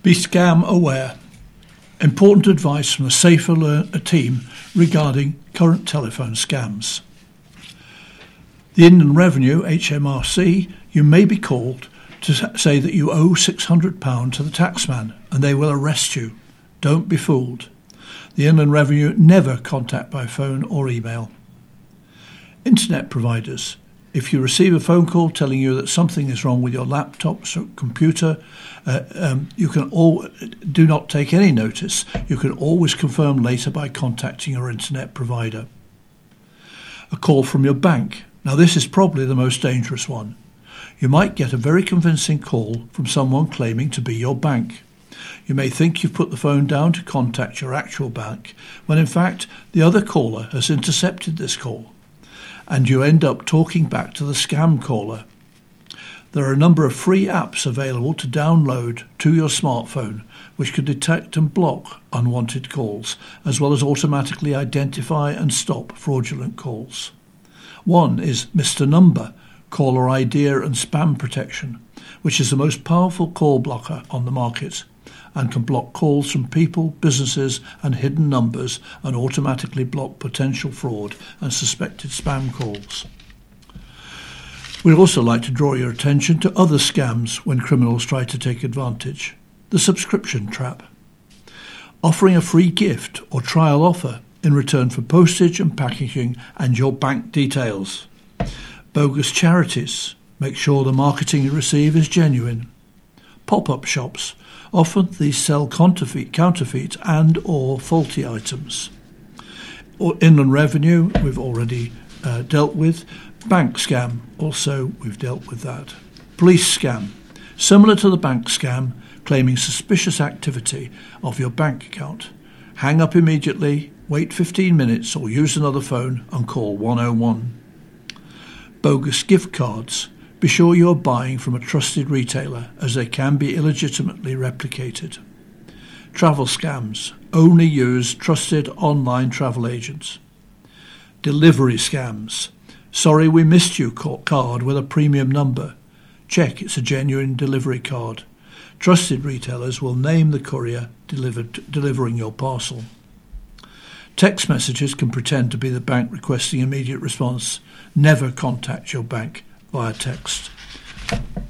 Be scam aware. Important advice from a Safe Alert team regarding current telephone scams. The Inland Revenue, HMRC, you may be called to say that you owe £600 to the taxman and they will arrest you. Don't be fooled. The Inland Revenue never contact by phone or email. Internet providers. If you receive a phone call telling you that something is wrong with your laptop or computer, do not take any notice. You can always confirm later by contacting your internet provider. A call from your bank. Now this is probably the most dangerous one. You might get a very convincing call from someone claiming to be your bank. You may think you've put the phone down to contact your actual bank, when in fact the other caller has intercepted this call, and you end up talking back to the scam caller. There are a number of free apps available to download to your smartphone which can detect and block unwanted calls, as well as automatically identify and stop fraudulent calls. One is Mr. Number, Caller ID and Spam Protection, which is the most powerful call blocker on the market and can block calls from people, businesses and hidden numbers and automatically block potential fraud and suspected spam calls. We'd also like to draw your attention to other scams when criminals try to take advantage. The subscription trap. Offering a free gift or trial offer in return for postage and packaging and your bank details. Bogus charities. Make sure the marketing you receive is genuine. Pop-up shops. Often these sell counterfeit and or faulty items. Inland Revenue, we've already dealt with. Bank scam, also we've dealt with that. Police scam, similar to the bank scam, claiming suspicious activity of your bank account. Hang up immediately, wait 15 minutes or use another phone and call 101. Bogus gift cards. Be sure you are buying from a trusted retailer, as they can be illegitimately replicated. Travel scams. Only use trusted online travel agents. Delivery scams. Sorry we missed you card with a premium number. Check it's a genuine delivery card. Trusted retailers will name the courier delivering your parcel. Text messages can pretend to be the bank requesting immediate response. Never contact your bank via text.